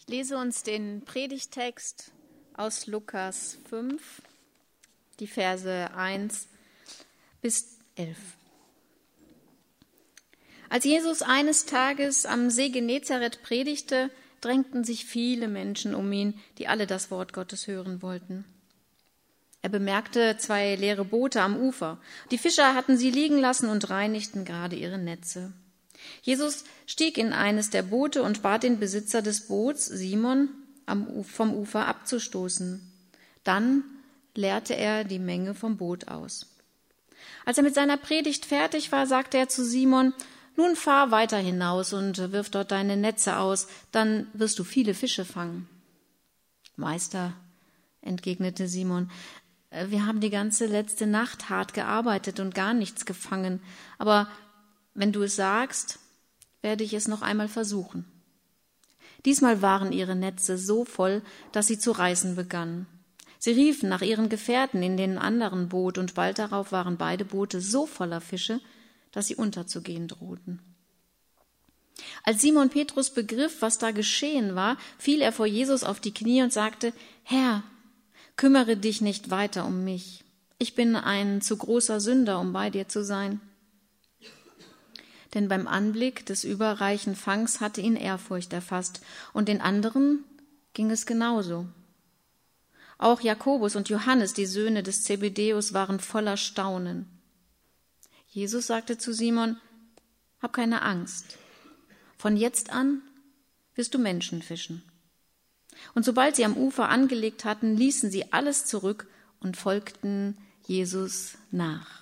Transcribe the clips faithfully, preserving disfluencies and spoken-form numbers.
Ich lese uns den Predigttext aus Lukas fünf, die Verse eins bis elf. Als Jesus eines Tages am See Genezareth predigte, drängten sich viele Menschen um ihn, die alle das Wort Gottes hören wollten. Er bemerkte zwei leere Boote am Ufer. Die Fischer hatten sie liegen lassen und reinigten gerade ihre Netze. Jesus stieg in eines der Boote und bat den Besitzer des Boots, Simon, vom Ufer abzustoßen. Dann leerte er die Menge vom Boot aus. Als er mit seiner Predigt fertig war, sagte er zu Simon: Nun fahr weiter hinaus und wirf dort deine Netze aus, dann wirst du viele Fische fangen. Meister, entgegnete Simon, wir haben die ganze letzte Nacht hart gearbeitet und gar nichts gefangen, aber wenn du es sagst, werde ich es noch einmal versuchen. Diesmal waren ihre Netze so voll, dass sie zu reißen begannen. Sie riefen nach ihren Gefährten in dem anderen Boot, und bald darauf waren beide Boote so voller Fische, dass sie unterzugehen drohten. Als Simon Petrus begriff, was da geschehen war, fiel er vor Jesus auf die Knie und sagte: Herr, kümmere dich nicht weiter um mich. Ich bin ein zu großer Sünder, um bei dir zu sein. Denn beim Anblick des überreichen Fangs hatte ihn Ehrfurcht erfasst, und den anderen ging es genauso. Auch Jakobus und Johannes, die Söhne des Zebedäus, waren voller Staunen. Jesus sagte zu Simon: Hab keine Angst. Von jetzt an wirst du Menschen fischen. Und sobald sie am Ufer angelegt hatten, ließen sie alles zurück und folgten Jesus nach.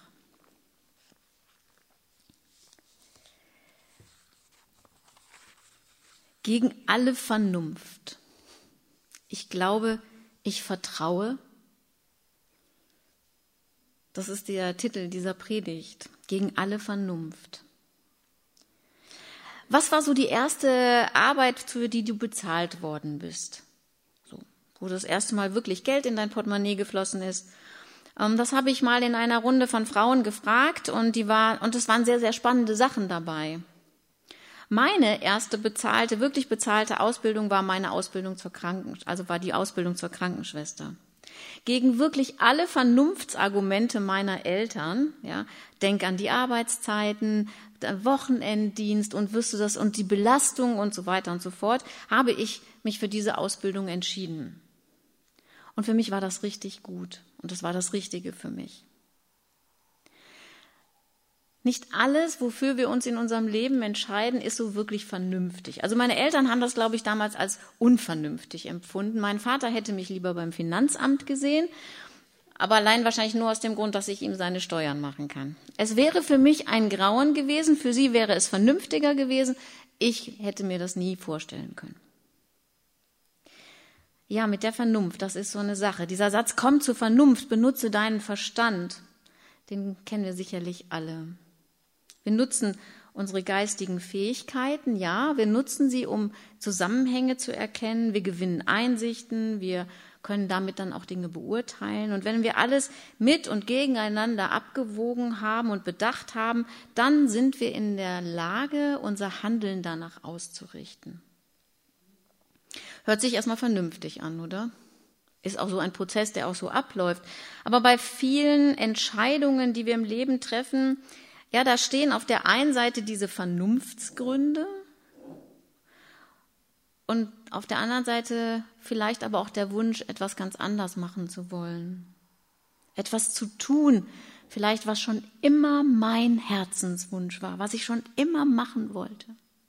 Gegen alle Vernunft. Ich glaube, ich vertraue. Das ist der Titel dieser Predigt. Gegen alle Vernunft. Was war so die erste Arbeit, für die du bezahlt worden bist? So, wo das erste Mal wirklich Geld in dein Portemonnaie geflossen ist. Ähm, das habe ich mal in einer Runde von Frauen gefragt, und die war, und es waren sehr, sehr spannende Sachen dabei. Meine erste bezahlte, wirklich bezahlte Ausbildung war meine Ausbildung zur Kranken, also war die Ausbildung zur Krankenschwester. Gegen wirklich alle Vernunftsargumente meiner Eltern, ja, denk an die Arbeitszeiten, Wochenenddienst und wirst du das und die Belastung und so weiter und so fort, habe ich mich für diese Ausbildung entschieden. Und für mich war das richtig gut und das war das Richtige für mich. Nicht alles, wofür wir uns in unserem Leben entscheiden, ist so wirklich vernünftig. Also meine Eltern haben das, glaube ich, damals als unvernünftig empfunden. Mein Vater hätte mich lieber beim Finanzamt gesehen, aber allein wahrscheinlich nur aus dem Grund, dass ich ihm seine Steuern machen kann. Es wäre für mich ein Grauen gewesen, für sie wäre es vernünftiger gewesen. Ich hätte mir das nie vorstellen können. Ja, mit der Vernunft, das ist so eine Sache. Dieser Satz, komm zur Vernunft, benutze deinen Verstand, den kennen wir sicherlich alle. Wir nutzen unsere geistigen Fähigkeiten, ja, wir nutzen sie, um Zusammenhänge zu erkennen, wir gewinnen Einsichten, wir können damit dann auch Dinge beurteilen. Und wenn wir alles mit und gegeneinander abgewogen haben und bedacht haben, dann sind wir in der Lage, unser Handeln danach auszurichten. Hört sich erstmal vernünftig an, oder? Ist auch so ein Prozess, der auch so abläuft. Aber bei vielen Entscheidungen, die wir im Leben treffen, ja, da stehen auf der einen Seite diese Vernunftsgründe und auf der anderen Seite vielleicht aber auch der Wunsch, etwas ganz anders machen zu wollen. Etwas zu tun, vielleicht was schon immer mein Herzenswunsch war, was ich schon immer machen wollte.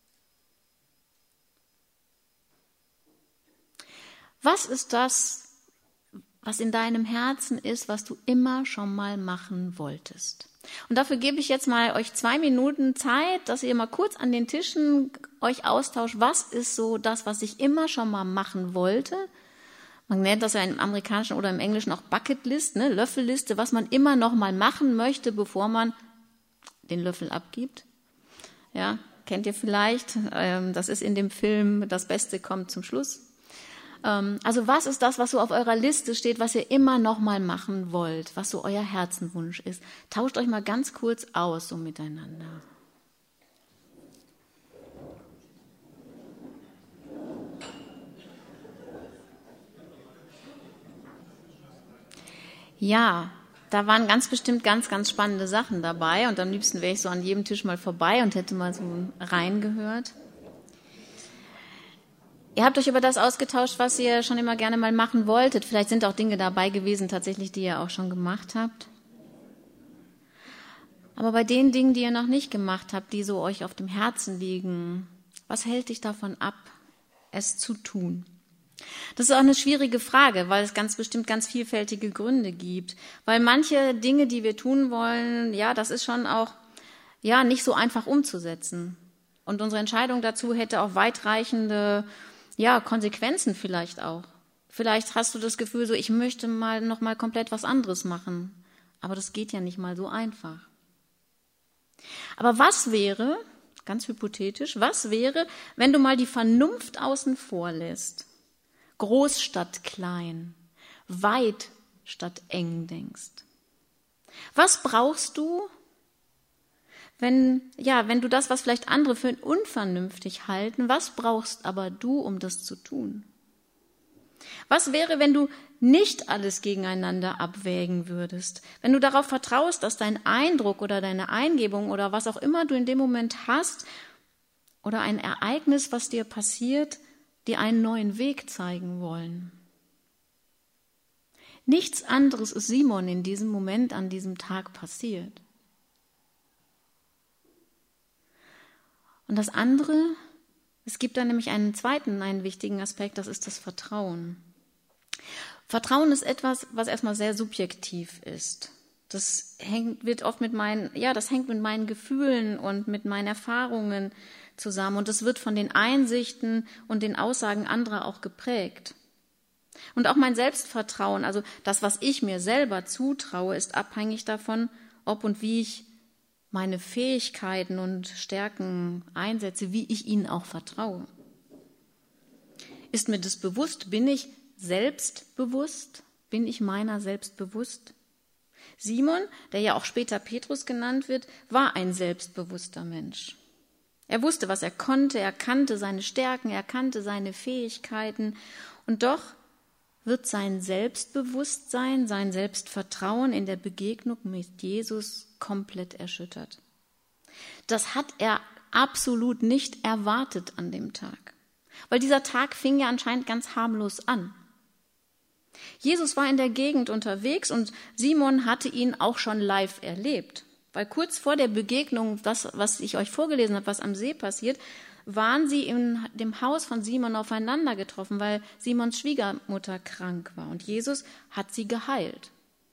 Was ist das, was in deinem Herzen ist, was du immer schon mal machen wolltest? Und dafür gebe ich jetzt mal euch zwei Minuten Zeit, dass ihr mal kurz an den Tischen euch austauscht. Was ist so das, was ich immer schon mal machen wollte? Man nennt das ja im Amerikanischen oder im Englischen auch Bucketlist, ne, Löffelliste, was man immer noch mal machen möchte, bevor man den Löffel abgibt. Ja, kennt ihr vielleicht? Das ist in dem Film Das Beste kommt zum Schluss. Also was ist das, was so auf eurer Liste steht, was ihr immer noch mal machen wollt, was so euer Herzenwunsch ist? Tauscht euch mal ganz kurz aus so miteinander. Ja, da waren ganz bestimmt ganz, ganz spannende Sachen dabei und am liebsten wäre ich so an jedem Tisch mal vorbei und hätte mal so reingehört. Ihr habt euch über das ausgetauscht, was ihr schon immer gerne mal machen wolltet. Vielleicht sind auch Dinge dabei gewesen, tatsächlich, die ihr auch schon gemacht habt. Aber bei den Dingen, die ihr noch nicht gemacht habt, die so euch auf dem Herzen liegen, was hält dich davon ab, es zu tun? Das ist auch eine schwierige Frage, weil es ganz bestimmt ganz vielfältige Gründe gibt. Weil manche Dinge, die wir tun wollen, ja, das ist schon auch, ja, nicht so einfach umzusetzen. Und unsere Entscheidung dazu hätte auch weitreichende, ja, Konsequenzen vielleicht auch. Vielleicht hast du das Gefühl so, ich möchte mal noch mal komplett was anderes machen. Aber das geht ja nicht mal so einfach. Aber was wäre, ganz hypothetisch, was wäre, wenn du mal die Vernunft außen vor lässt? Groß statt klein, weit statt eng denkst. Was brauchst du, wenn, ja, wenn du das, was vielleicht andere für unvernünftig halten, was brauchst aber du, um das zu tun? Was wäre, wenn du nicht alles gegeneinander abwägen würdest? Wenn du darauf vertraust, dass dein Eindruck oder deine Eingebung oder was auch immer du in dem Moment hast oder ein Ereignis, was dir passiert, dir einen neuen Weg zeigen wollen. Nichts anderes ist Simon in diesem Moment an diesem Tag passiert. Und das andere, es gibt da nämlich einen zweiten, einen wichtigen Aspekt, das ist das Vertrauen. Vertrauen ist etwas, was erstmal sehr subjektiv ist. Das hängt, wird oft mit meinen, ja, das hängt mit meinen Gefühlen und mit meinen Erfahrungen zusammen und es wird von den Einsichten und den Aussagen anderer auch geprägt. Und auch mein Selbstvertrauen, also das, was ich mir selber zutraue, ist abhängig davon, ob und wie ich meine Fähigkeiten und Stärken einsetze, wie ich ihnen auch vertraue. Ist mir das bewusst? Bin ich selbstbewusst? Bin ich meiner selbst bewusst? Simon, der ja auch später Petrus genannt wird, war ein selbstbewusster Mensch. Er wusste, was er konnte, er kannte seine Stärken, er kannte seine Fähigkeiten und doch wird sein Selbstbewusstsein, sein Selbstvertrauen in der Begegnung mit Jesus komplett erschüttert. Das hat er absolut nicht erwartet an dem Tag, weil dieser Tag fing ja anscheinend ganz harmlos an. Jesus war in der Gegend unterwegs und Simon hatte ihn auch schon live erlebt. Weil kurz vor der Begegnung, das, was ich euch vorgelesen habe, was am See passiert, waren sie in dem Haus von Simon aufeinander getroffen, weil Simons Schwiegermutter krank war und Jesus hat sie geheilt.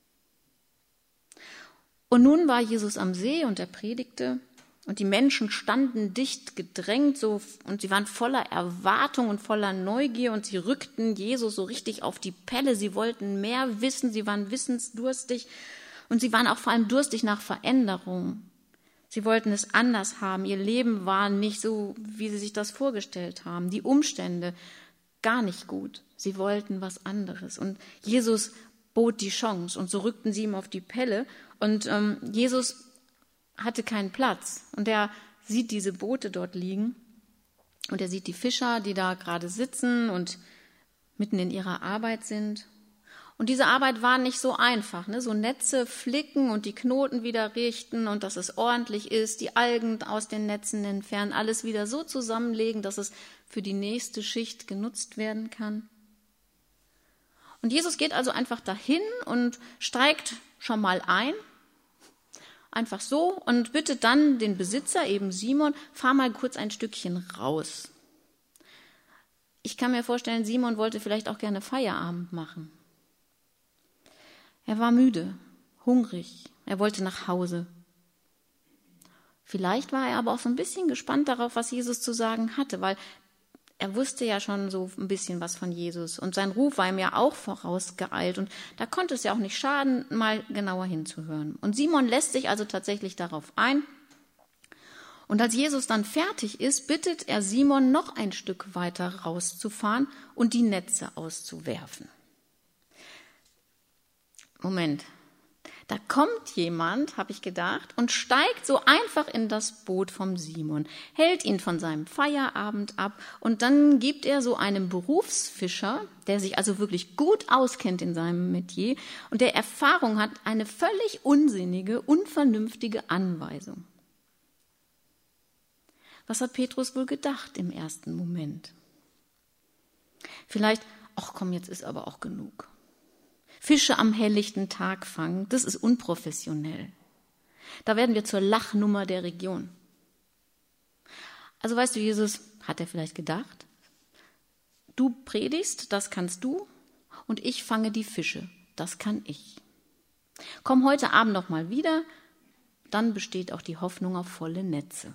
Und nun war Jesus am See und er predigte und die Menschen standen dicht gedrängt so, und sie waren voller Erwartung und voller Neugier und sie rückten Jesus so richtig auf die Pelle. Sie wollten mehr wissen, sie waren wissensdurstig und sie waren auch vor allem durstig nach Veränderung. Sie wollten es anders haben. Ihr Leben war nicht so, wie sie sich das vorgestellt haben. Die Umstände gar nicht gut. Sie wollten was anderes. Und Jesus bot die Chance und so rückten sie ihm auf die Pelle. Und ähm, Jesus hatte keinen Platz. Und er sieht diese Boote dort liegen und er sieht die Fischer, die da gerade sitzen und mitten in ihrer Arbeit sind. Und diese Arbeit war nicht so einfach, ne? So Netze flicken und die Knoten wieder richten und dass es ordentlich ist, die Algen aus den Netzen entfernen, alles wieder so zusammenlegen, dass es für die nächste Schicht genutzt werden kann. Und Jesus geht also einfach dahin und steigt schon mal ein, einfach so, und bittet dann den Besitzer, eben Simon, fahr mal kurz ein Stückchen raus. Ich kann mir vorstellen, Simon wollte vielleicht auch gerne Feierabend machen. Er war müde, hungrig, er wollte nach Hause. Vielleicht war er aber auch so ein bisschen gespannt darauf, was Jesus zu sagen hatte, weil er wusste ja schon so ein bisschen was von Jesus und sein Ruf war ihm ja auch vorausgeeilt und da konnte es ja auch nicht schaden, mal genauer hinzuhören. Und Simon lässt sich also tatsächlich darauf ein und als Jesus dann fertig ist, bittet er Simon, noch ein Stück weiter rauszufahren und die Netze auszuwerfen. Moment, Da kommt jemand, habe ich gedacht, und steigt so einfach in das Boot vom Simon, hält ihn von seinem Feierabend ab und dann gibt er so einem Berufsfischer, der sich also wirklich gut auskennt in seinem Metier und der Erfahrung hat, eine völlig unsinnige, unvernünftige Anweisung. Was hat Petrus wohl gedacht im ersten Moment? Vielleicht, ach komm, jetzt ist aber auch genug. Fische am helllichten Tag fangen, das ist unprofessionell. Da werden wir zur Lachnummer der Region. Also weißt du, Jesus, hat er vielleicht gedacht, du predigst, das kannst du, und ich fange die Fische, das kann ich. Komm heute Abend noch mal wieder, dann besteht auch die Hoffnung auf volle Netze.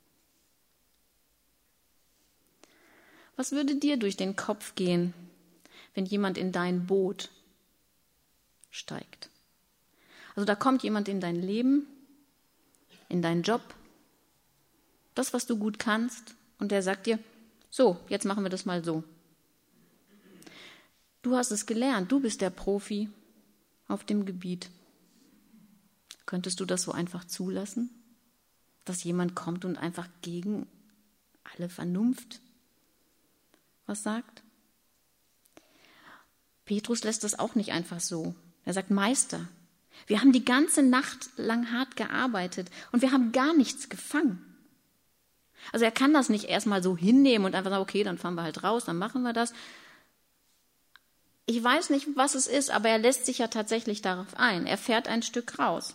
Was würde dir durch den Kopf gehen, wenn jemand in dein Boot steigt? Also da kommt jemand in dein Leben, in deinen Job, das, was du gut kannst, und der sagt dir, so, jetzt machen wir das mal so. Du hast es gelernt, du bist der Profi auf dem Gebiet. Könntest du das so einfach zulassen, dass jemand kommt und einfach gegen alle Vernunft was sagt? Petrus lässt das auch nicht einfach so. Er sagt, Meister, wir haben die ganze Nacht lang hart gearbeitet und wir haben gar nichts gefangen. Also er kann das nicht erstmal so hinnehmen und einfach sagen, okay, dann fahren wir halt raus, dann machen wir das. Ich weiß nicht, was es ist, aber er lässt sich ja tatsächlich darauf ein. Er fährt ein Stück raus.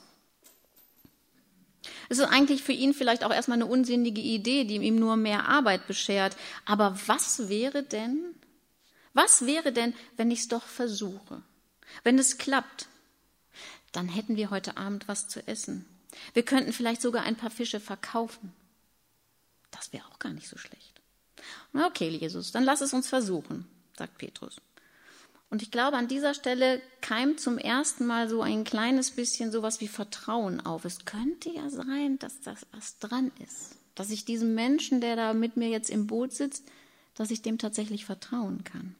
Es ist eigentlich für ihn vielleicht auch erstmal eine unsinnige Idee, die ihm nur mehr Arbeit beschert. Aber was wäre denn, was wäre denn, wenn ich es doch versuche? Wenn es klappt, dann hätten wir heute Abend was zu essen. Wir könnten vielleicht sogar ein paar Fische verkaufen. Das wäre auch gar nicht so schlecht. Na okay, Jesus, dann lass es uns versuchen, sagt Petrus. Und ich glaube, an dieser Stelle keimt zum ersten Mal so ein kleines bisschen sowas wie Vertrauen auf. Es könnte ja sein, dass das was dran ist. Dass ich diesem Menschen, der da mit mir jetzt im Boot sitzt, dass ich dem tatsächlich vertrauen kann.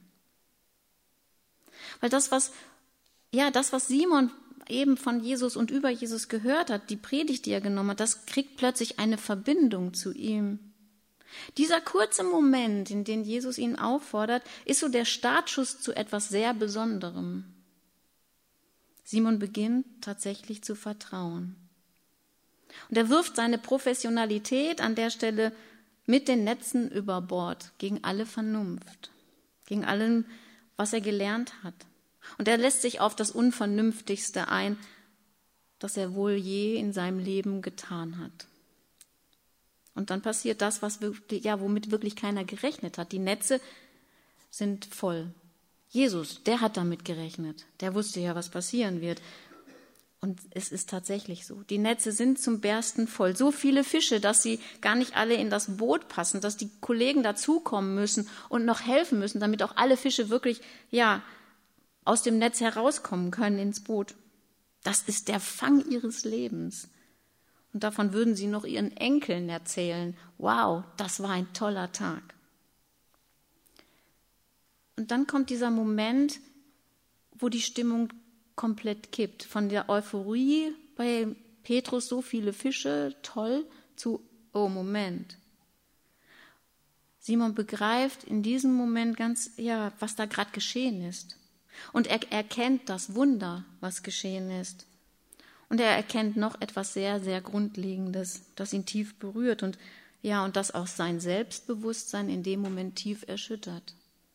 Weil das, was, ja, das, was Simon eben von Jesus und über Jesus gehört hat, die Predigt, die er genommen hat, das kriegt plötzlich eine Verbindung zu ihm. Dieser kurze Moment, in dem Jesus ihn auffordert, ist so der Startschuss zu etwas sehr Besonderem. Simon beginnt tatsächlich zu vertrauen. Und er wirft seine Professionalität an der Stelle mit den Netzen über Bord, gegen alle Vernunft, gegen allem, was er gelernt hat. Und er lässt sich auf das Unvernünftigste ein, das er wohl je in seinem Leben getan hat. Und dann passiert das, was wirklich, ja, womit wirklich keiner gerechnet hat. Die Netze sind voll. Jesus, der hat damit gerechnet. Der wusste ja, was passieren wird. Und es ist tatsächlich so. Die Netze sind zum Bersten voll. So viele Fische, dass sie gar nicht alle in das Boot passen, dass die Kollegen dazukommen müssen und noch helfen müssen, damit auch alle Fische wirklich, ja, aus dem Netz herauskommen können ins Boot. Das ist der Fang ihres Lebens. Und davon würden sie noch ihren Enkeln erzählen. Wow, das war ein toller Tag. Und dann kommt dieser Moment, wo die Stimmung komplett kippt. Von der Euphorie bei Petrus, so viele Fische, toll, zu, oh Moment. Simon begreift in diesem Moment ganz, ja, was da gerade geschehen ist. Und er erkennt das Wunder, was geschehen ist. Und er erkennt noch etwas sehr, sehr Grundlegendes, das ihn tief berührt und ja, und das auch sein Selbstbewusstsein in dem Moment tief erschüttert.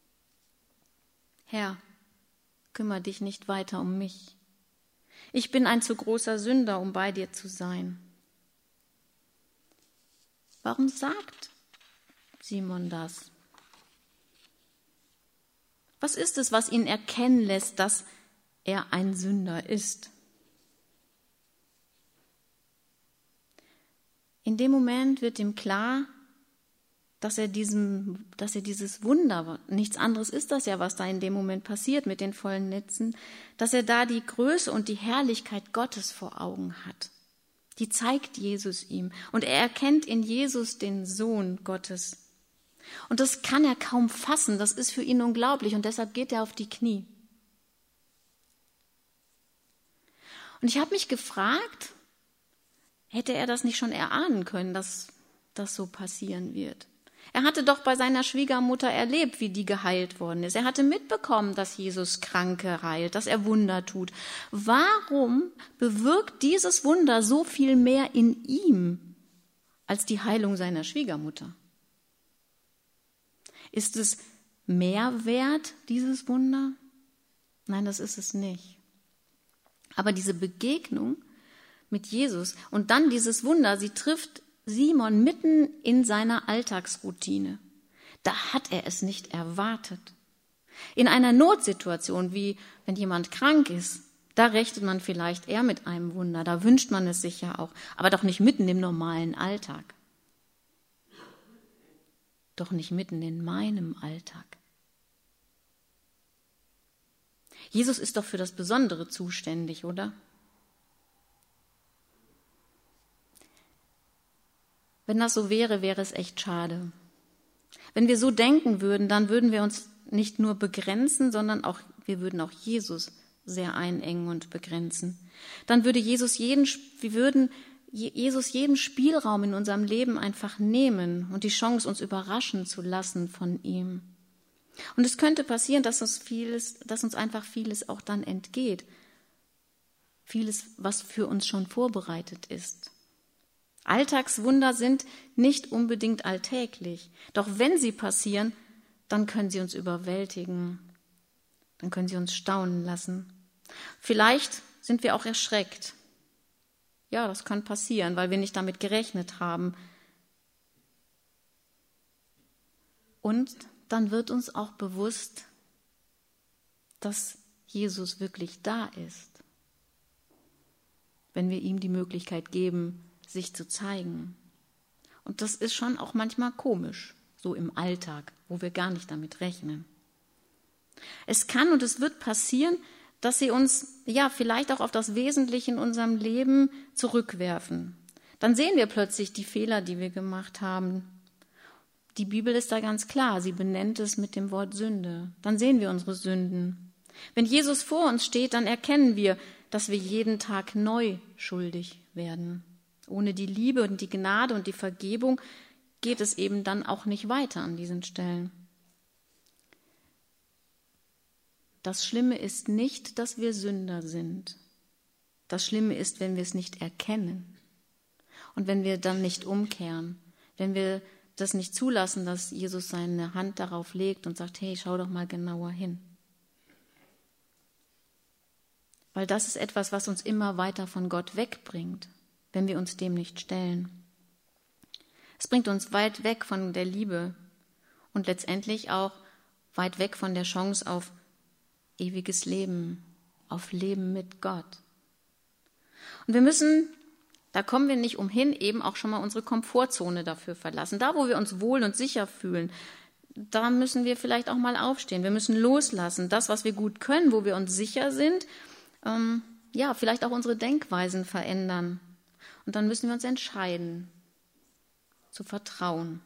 Herr, kümmere dich nicht weiter um mich. Ich bin ein zu großer Sünder, um bei dir zu sein. Warum sagt Simon das? Was ist es, was ihn erkennen lässt, dass er ein Sünder ist? In dem Moment wird ihm klar, dass er, diesem, dass er dieses Wunder, nichts anderes ist das ja, was da in dem Moment passiert mit den vollen Netzen, dass er da die Größe und die Herrlichkeit Gottes vor Augen hat. Die zeigt Jesus ihm. Und er erkennt in Jesus den Sohn Gottes. Und das kann er kaum fassen, das ist für ihn unglaublich und deshalb geht er auf die Knie. Und ich habe mich gefragt, hätte er das nicht schon erahnen können, dass das so passieren wird? Er hatte doch bei seiner Schwiegermutter erlebt, wie die geheilt worden ist. Er hatte mitbekommen, dass Jesus Kranke heilt, dass er Wunder tut. Warum bewirkt dieses Wunder so viel mehr in ihm als die Heilung seiner Schwiegermutter? Ist es mehr wert, dieses Wunder? Nein, das ist es nicht. Aber diese Begegnung mit Jesus und dann dieses Wunder, sie trifft Simon mitten in seiner Alltagsroutine. Da hat er es nicht erwartet. In einer Notsituation, wie wenn jemand krank ist, da rechnet man vielleicht eher mit einem Wunder, da wünscht man es sich ja auch, aber doch nicht mitten im normalen Alltag. Doch nicht mitten in meinem Alltag. Jesus ist doch für das Besondere zuständig, oder? Wenn das so wäre, wäre es echt schade. Wenn wir so denken würden, dann würden wir uns nicht nur begrenzen, sondern auch, wir würden auch Jesus sehr einengen und begrenzen. Dann würde Jesus jeden, wir würden Jesus jeden Spielraum in unserem Leben einfach nehmen und die Chance, uns überraschen zu lassen von ihm. Und es könnte passieren, dass uns vieles, dass uns einfach vieles auch dann entgeht. Vieles, was für uns schon vorbereitet ist. Alltagswunder sind nicht unbedingt alltäglich. Doch wenn sie passieren, dann können sie uns überwältigen. Dann können sie uns staunen lassen. Vielleicht sind wir auch erschreckt. Ja, das kann passieren, weil wir nicht damit gerechnet haben. Und dann wird uns auch bewusst, dass Jesus wirklich da ist, wenn wir ihm die Möglichkeit geben, sich zu zeigen. Und das ist schon auch manchmal komisch, so im Alltag, wo wir gar nicht damit rechnen. Es kann und es wird passieren, dass sie uns ja vielleicht auch auf das Wesentliche in unserem Leben zurückwerfen. Dann sehen wir plötzlich die Fehler, die wir gemacht haben. Die Bibel ist da ganz klar, sie benennt es mit dem Wort Sünde. Dann sehen wir unsere Sünden. Wenn Jesus vor uns steht, dann erkennen wir, dass wir jeden Tag neu schuldig werden. Ohne die Liebe und die Gnade und die Vergebung geht es eben dann auch nicht weiter an diesen Stellen. Das Schlimme ist nicht, dass wir Sünder sind. Das Schlimme ist, wenn wir es nicht erkennen und wenn wir dann nicht umkehren, wenn wir das nicht zulassen, dass Jesus seine Hand darauf legt und sagt, hey, schau doch mal genauer hin. Weil das ist etwas, was uns immer weiter von Gott wegbringt, wenn wir uns dem nicht stellen. Es bringt uns weit weg von der Liebe und letztendlich auch weit weg von der Chance auf ewiges Leben, auf Leben mit Gott. Und wir müssen, da kommen wir nicht umhin, eben auch schon mal unsere Komfortzone dafür verlassen. Da, wo wir uns wohl und sicher fühlen, da müssen wir vielleicht auch mal aufstehen. Wir müssen loslassen. Das, was wir gut können, wo wir uns sicher sind, ähm, ja, vielleicht auch unsere Denkweisen verändern. Und dann müssen wir uns entscheiden, zu vertrauen.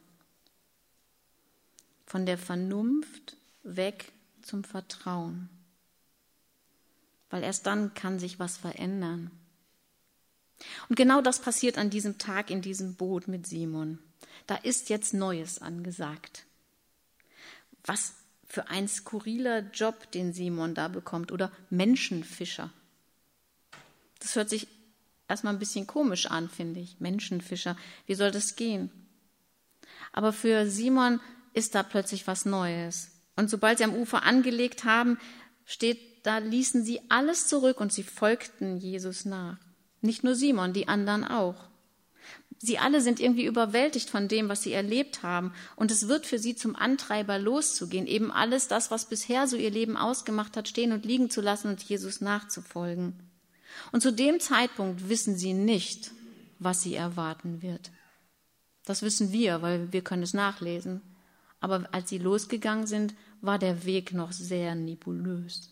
Von der Vernunft weg zum Vertrauen. Weil erst dann kann sich was verändern. Und genau das passiert an diesem Tag in diesem Boot mit Simon. Da ist jetzt Neues angesagt. Was für ein skurriler Job, den Simon da bekommt. Oder Menschenfischer. Das hört sich erstmal ein bisschen komisch an, finde ich. Menschenfischer. Wie soll das gehen? Aber für Simon ist da plötzlich was Neues. Und sobald sie am Ufer angelegt haben, steht, da ließen sie alles zurück und sie folgten Jesus nach. Nicht nur Simon, die anderen auch. Sie alle sind irgendwie überwältigt von dem, was sie erlebt haben. Und es wird für sie zum Antreiber loszugehen, eben alles das, was bisher so ihr Leben ausgemacht hat, stehen und liegen zu lassen und Jesus nachzufolgen. Und zu dem Zeitpunkt wissen sie nicht, was sie erwarten wird. Das wissen wir, weil wir können es nachlesen. Aber als sie losgegangen sind, war der Weg noch sehr nebulös.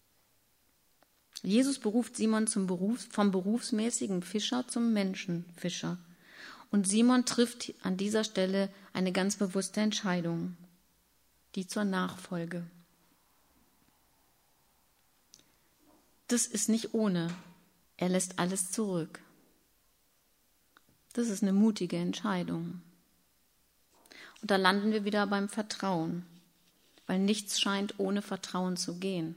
Jesus beruft Simon zum Berufs-, vom berufsmäßigen Fischer zum Menschenfischer. Und Simon trifft an dieser Stelle eine ganz bewusste Entscheidung, die zur Nachfolge. Das ist nicht ohne. Er lässt alles zurück. Das ist eine mutige Entscheidung. Und da landen wir wieder beim Vertrauen, weil nichts scheint ohne Vertrauen zu gehen.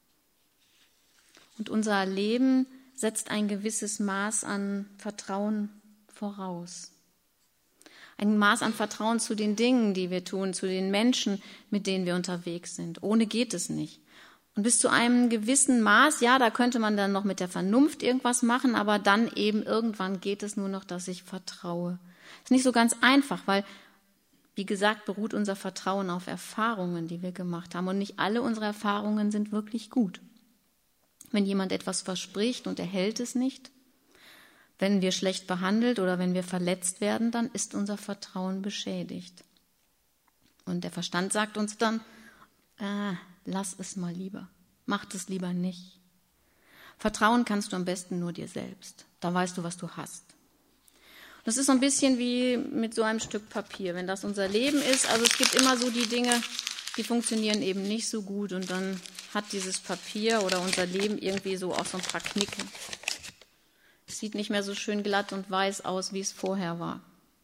Und unser Leben setzt ein gewisses Maß an Vertrauen voraus. Ein Maß an Vertrauen zu den Dingen, die wir tun, zu den Menschen, mit denen wir unterwegs sind. Ohne geht es nicht. Und bis zu einem gewissen Maß, ja, da könnte man dann noch mit der Vernunft irgendwas machen, aber dann eben irgendwann geht es nur noch, dass ich vertraue. Ist nicht so ganz einfach, weil, wie gesagt, beruht unser Vertrauen auf Erfahrungen, die wir gemacht haben. Und nicht alle unsere Erfahrungen sind wirklich gut. Wenn jemand etwas verspricht und er hält es nicht, wenn wir schlecht behandelt oder wenn wir verletzt werden, dann ist unser Vertrauen beschädigt. Und der Verstand sagt uns dann, äh, lass es mal lieber, mach es lieber nicht. Vertrauen kannst du am besten nur dir selbst. Da weißt du, was du hast. Das ist so ein bisschen wie mit so einem Stück Papier, wenn das unser Leben ist. Also es gibt immer so die Dinge, die funktionieren eben nicht so gut und dann hat dieses Papier oder unser Leben irgendwie so auch so ein paar Knicke. Es sieht nicht mehr so schön glatt und weiß aus, wie es vorher war.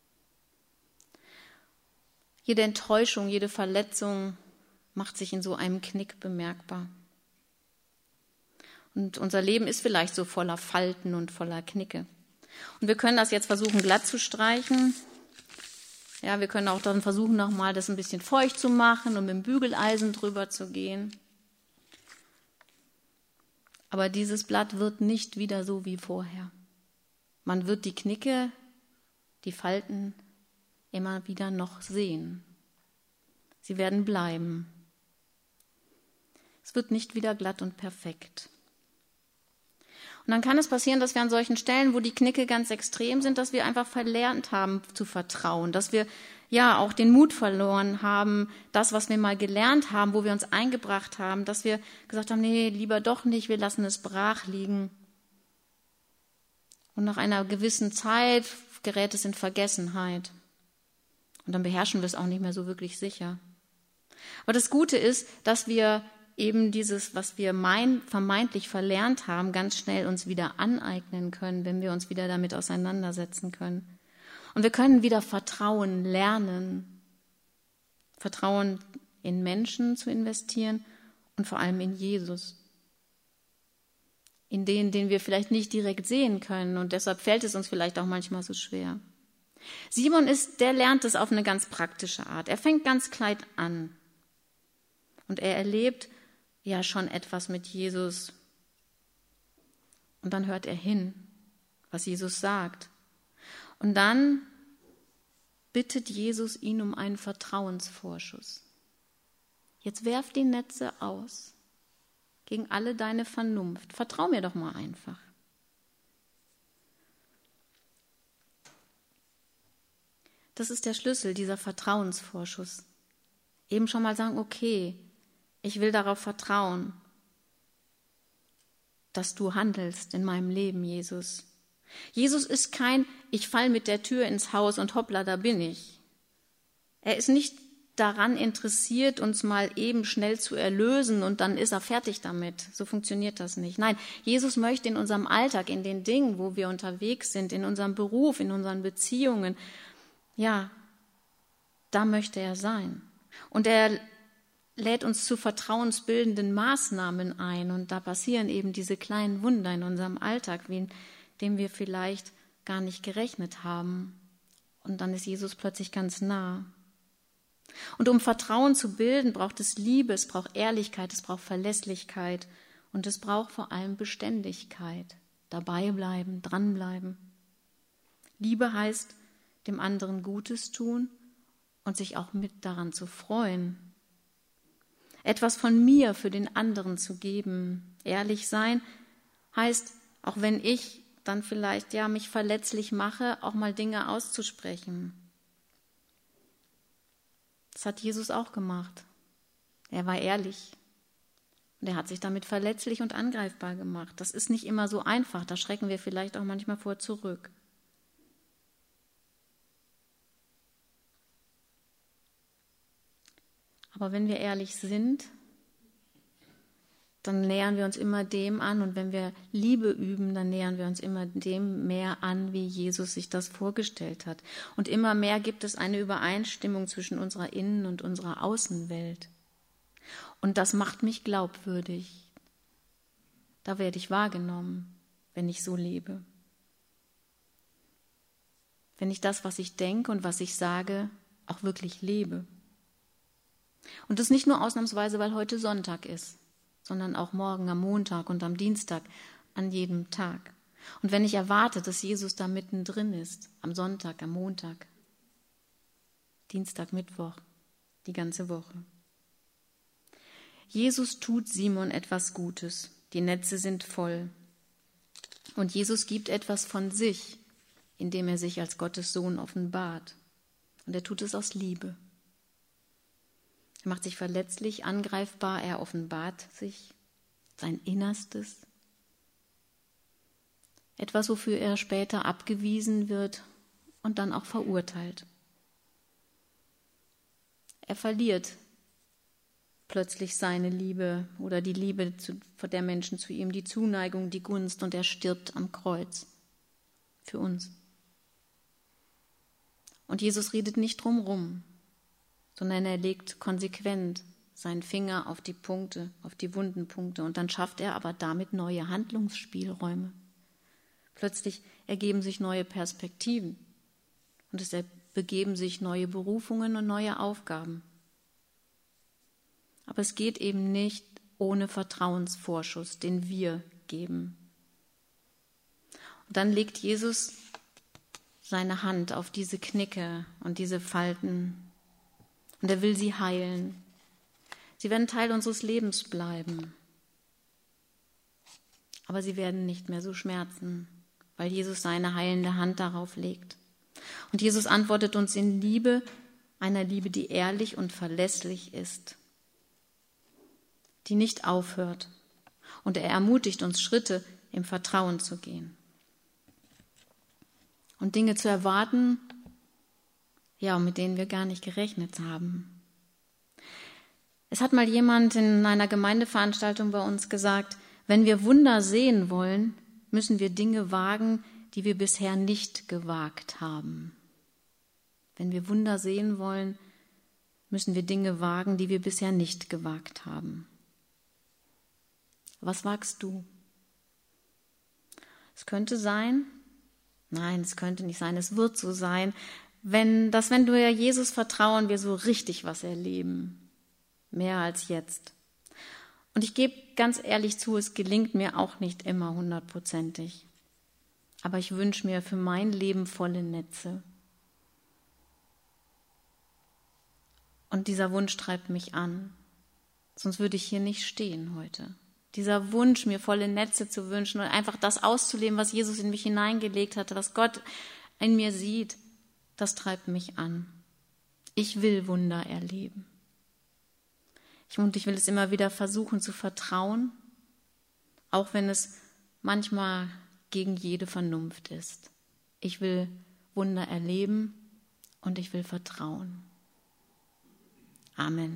Jede Enttäuschung, jede Verletzung macht sich in so einem Knick bemerkbar. Und unser Leben ist vielleicht so voller Falten und voller Knicke. Und wir können das jetzt versuchen, glatt zu streichen. Ja, wir können auch dann versuchen, nochmal das ein bisschen feucht zu machen und mit dem Bügeleisen drüber zu gehen. Aber dieses Blatt wird nicht wieder so wie vorher. Man wird die Knicke, die Falten immer wieder noch sehen. Sie werden bleiben. Es wird nicht wieder glatt und perfekt. Und dann kann es passieren, dass wir an solchen Stellen, wo die Knicke ganz extrem sind, dass wir einfach verlernt haben zu vertrauen, dass wir ja auch den Mut verloren haben, das, was wir mal gelernt haben, wo wir uns eingebracht haben, dass wir gesagt haben, nee, lieber doch nicht, wir lassen es brach liegen. Und nach einer gewissen Zeit gerät es in Vergessenheit. Und dann beherrschen wir es auch nicht mehr so wirklich sicher. Aber das Gute ist, dass wir eben dieses, was wir mein, vermeintlich verlernt haben, ganz schnell uns wieder aneignen können, wenn wir uns wieder damit auseinandersetzen können. Und wir können wieder Vertrauen lernen. Vertrauen in Menschen zu investieren und vor allem in Jesus. In den, den wir vielleicht nicht direkt sehen können und deshalb fällt es uns vielleicht auch manchmal so schwer. Simon ist, der lernt es auf eine ganz praktische Art. Er fängt ganz klein an und er erlebt ja schon etwas mit Jesus. Und dann hört er hin, was Jesus sagt. Und dann bittet Jesus ihn um einen Vertrauensvorschuss. Jetzt werf die Netze aus gegen alle deine Vernunft. Vertrau mir doch mal einfach. Das ist der Schlüssel, dieser Vertrauensvorschuss. Eben schon mal sagen, okay, ich will darauf vertrauen, dass du handelst in meinem Leben, Jesus. Jesus ist kein, ich fall mit der Tür ins Haus und hoppla, da bin ich. Er ist nicht daran interessiert, uns mal eben schnell zu erlösen und dann ist er fertig damit. So funktioniert das nicht. Nein, Jesus möchte in unserem Alltag, in den Dingen, wo wir unterwegs sind, in unserem Beruf, in unseren Beziehungen, ja, da möchte er sein. Und er lädt uns zu vertrauensbildenden Maßnahmen ein und da passieren eben diese kleinen Wunder in unserem Alltag, mit dem wir vielleicht gar nicht gerechnet haben. Und dann ist Jesus plötzlich ganz nah. Und um Vertrauen zu bilden, braucht es Liebe, es braucht Ehrlichkeit, es braucht Verlässlichkeit und es braucht vor allem Beständigkeit. Dabei bleiben, dranbleiben. Liebe heißt, dem anderen Gutes tun und sich auch mit daran zu freuen. Etwas von mir für den anderen zu geben. Ehrlich sein heißt, auch wenn ich dann vielleicht ja mich verletzlich mache, auch mal Dinge auszusprechen. Das hat Jesus auch gemacht. Er war ehrlich und er hat sich damit verletzlich und angreifbar gemacht. Das ist nicht immer so einfach, da schrecken wir vielleicht auch manchmal vor zurück. Aber wenn wir ehrlich sind, dann nähern wir uns immer dem an. Und wenn wir Liebe üben, dann nähern wir uns immer dem mehr an, wie Jesus sich das vorgestellt hat. Und immer mehr gibt es eine Übereinstimmung zwischen unserer Innen- und unserer Außenwelt. Und das macht mich glaubwürdig. Da werde ich wahrgenommen, wenn ich so lebe. Wenn ich das, was ich denke und was ich sage, auch wirklich lebe. Und das nicht nur ausnahmsweise, weil heute Sonntag ist, sondern auch morgen am Montag und am Dienstag, an jedem Tag. Und wenn ich erwarte, dass Jesus da mittendrin ist, am Sonntag, am Montag, Dienstag, Mittwoch, die ganze Woche. Jesus tut Simon etwas Gutes. Die Netze sind voll. Und Jesus gibt etwas von sich, indem er sich als Gottes Sohn offenbart. Und er tut es aus Liebe. Er macht sich verletzlich, angreifbar, er offenbart sich, sein Innerstes. Etwas, wofür er später abgewiesen wird und dann auch verurteilt. Er verliert plötzlich seine Liebe oder die Liebe der Menschen zu ihm, die Zuneigung, die Gunst, und er stirbt am Kreuz für uns. Und Jesus redet nicht drumrum, sondern er legt konsequent seinen Finger auf die Punkte, auf die wunden Punkte, und dann schafft er aber damit neue Handlungsspielräume. Plötzlich ergeben sich neue Perspektiven und es begeben sich neue Berufungen und neue Aufgaben. Aber es geht eben nicht ohne Vertrauensvorschuss, den wir geben. Und dann legt Jesus seine Hand auf diese Knicke und diese Falten und er will sie heilen. Sie werden Teil unseres Lebens bleiben, aber sie werden nicht mehr so schmerzen, weil Jesus seine heilende Hand darauf legt. Und Jesus antwortet uns in Liebe, einer Liebe, die ehrlich und verlässlich ist, die nicht aufhört. Und er ermutigt uns, Schritte im Vertrauen zu gehen. Und Dinge zu erwarten, ja, mit denen wir gar nicht gerechnet haben. Es hat mal jemand in einer Gemeindeveranstaltung bei uns gesagt, wenn wir Wunder sehen wollen, müssen wir Dinge wagen, die wir bisher nicht gewagt haben. Wenn wir Wunder sehen wollen, müssen wir Dinge wagen, die wir bisher nicht gewagt haben. Was wagst du? Es könnte sein, nein, es könnte nicht sein, es wird so sein, wenn, dass wenn wir Jesus vertrauen, wir so richtig was erleben, mehr als jetzt. Und ich gebe ganz ehrlich zu, es gelingt mir auch nicht immer hundertprozentig. Aber ich wünsche mir für mein Leben volle Netze. Und dieser Wunsch treibt mich an, sonst würde ich hier nicht stehen heute. Dieser Wunsch, mir volle Netze zu wünschen und einfach das auszuleben, was Jesus in mich hineingelegt hatte, was Gott in mir sieht, das treibt mich an. Ich will Wunder erleben. Und ich will es immer wieder versuchen zu vertrauen, auch wenn es manchmal gegen jede Vernunft ist. Ich will Wunder erleben und ich will vertrauen. Amen.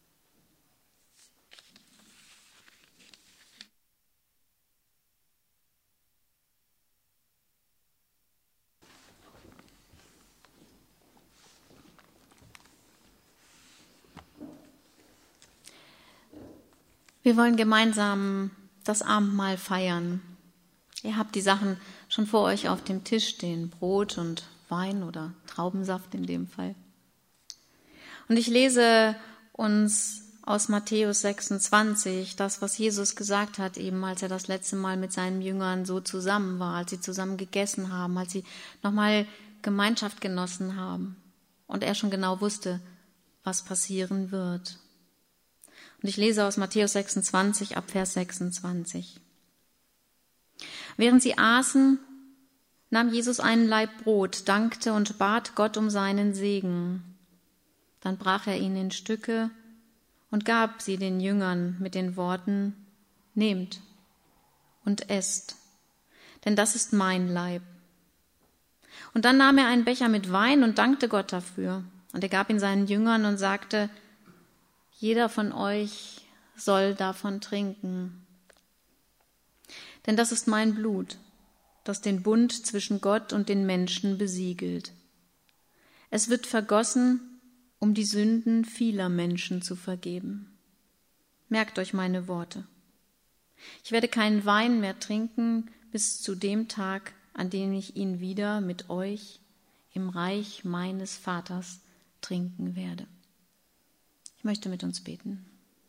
Wir wollen gemeinsam das Abendmahl feiern. Ihr habt die Sachen schon vor euch auf dem Tisch stehen, Brot und Wein oder Traubensaft in dem Fall. Und ich lese uns aus Matthäus sechsundzwanzig, das, was Jesus gesagt hat, eben als er das letzte Mal mit seinen Jüngern so zusammen war, als sie zusammen gegessen haben, als sie nochmal Gemeinschaft genossen haben und er schon genau wusste, was passieren wird. Und ich lese aus Matthäus sechsundzwanzig ab Vers sechsundzwanzig. Während sie aßen, nahm Jesus einen Laib Brot, dankte und bat Gott um seinen Segen. Dann brach er ihn in Stücke und gab sie den Jüngern mit den Worten: Nehmt und esst, denn das ist mein Leib. Und dann nahm er einen Becher mit Wein und dankte Gott dafür. Und er gab ihn seinen Jüngern und sagte: Jeder von euch soll davon trinken. Denn das ist mein Blut, das den Bund zwischen Gott und den Menschen besiegelt. Es wird vergossen, um die Sünden vieler Menschen zu vergeben. Merkt euch meine Worte. Ich werde keinen Wein mehr trinken bis zu dem Tag, an dem ich ihn wieder mit euch im Reich meines Vaters trinken werde. Ich möchte mit uns beten.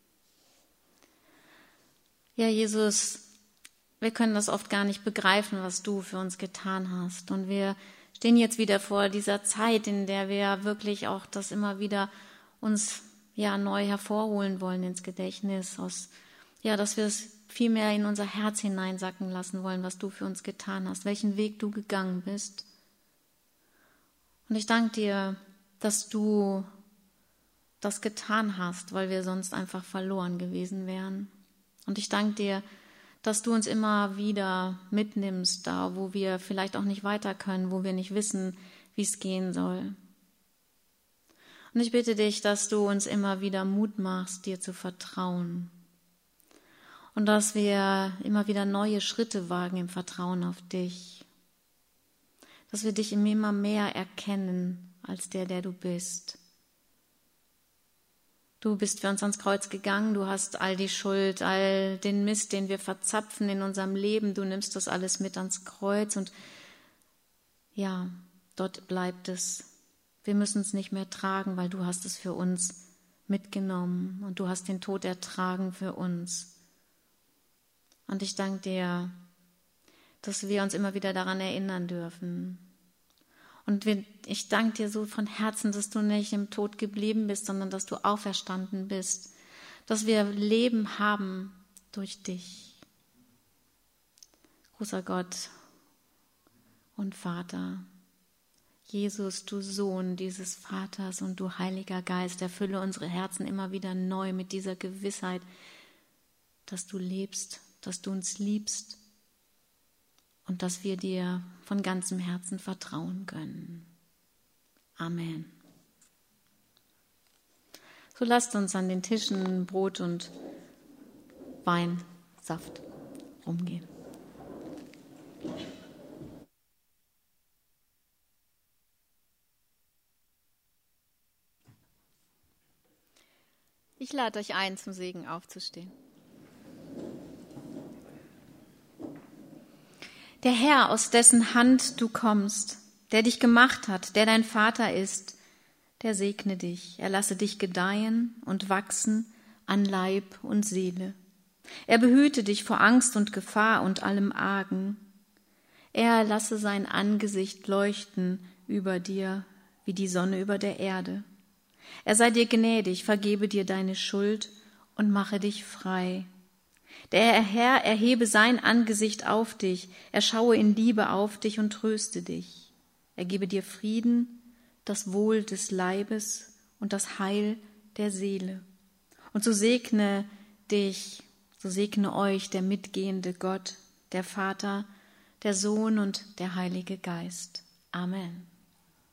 Ja, Jesus, wir können das oft gar nicht begreifen, was du für uns getan hast. Und wir stehen jetzt wieder vor dieser Zeit, in der wir wirklich auch das immer wieder uns ja neu hervorholen wollen ins Gedächtnis, aus, ja, dass wir es viel mehr in unser Herz hineinsacken lassen wollen, was du für uns getan hast, welchen Weg du gegangen bist. Und ich danke dir, dass du das getan hast, weil wir sonst einfach verloren gewesen wären. Und ich danke dir, dass du uns immer wieder mitnimmst, da wo wir vielleicht auch nicht weiter können, wo wir nicht wissen, wie es gehen soll. Und ich bitte dich, dass du uns immer wieder Mut machst, dir zu vertrauen. Und dass wir immer wieder neue Schritte wagen im Vertrauen auf dich. Dass wir dich immer mehr erkennen als der, der du bist. Du bist für uns ans Kreuz gegangen, du hast all die Schuld, all den Mist, den wir verzapfen in unserem Leben, du nimmst das alles mit ans Kreuz und ja, dort bleibt es. Wir müssen es nicht mehr tragen, weil du hast es für uns mitgenommen und du hast den Tod ertragen für uns. Und ich danke dir, dass wir uns immer wieder daran erinnern dürfen. Und wir, ich danke dir so von Herzen, dass du nicht im Tod geblieben bist, sondern dass du auferstanden bist, dass wir Leben haben durch dich. Großer Gott und Vater, Jesus, du Sohn dieses Vaters und du Heiliger Geist, erfülle unsere Herzen immer wieder neu mit dieser Gewissheit, dass du lebst, dass du uns liebst und dass wir dir von ganzem Herzen vertrauen können. Amen. So lasst uns an den Tischen Brot und Wein, Saft rumgehen. Ich lade euch ein, zum Segen aufzustehen. Der Herr, aus dessen Hand du kommst, der dich gemacht hat, der dein Vater ist, der segne dich. Er lasse dich gedeihen und wachsen an Leib und Seele. Er behüte dich vor Angst und Gefahr und allem Argen. Er lasse sein Angesicht leuchten über dir wie die Sonne über der Erde. Er sei dir gnädig, vergebe dir deine Schuld und mache dich frei. Der Herr erhebe sein Angesicht auf dich, er schaue in Liebe auf dich und tröste dich. Er gebe dir Frieden, das Wohl des Leibes und das Heil der Seele. Und so segne dich, so segne euch der mitgehende Gott, der Vater, der Sohn und der Heilige Geist. Amen.